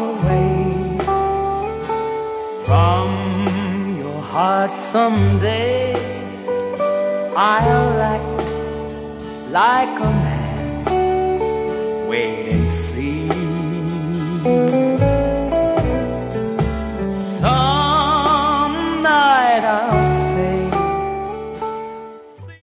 away from your heart someday. I'll act like a man. Wait and see.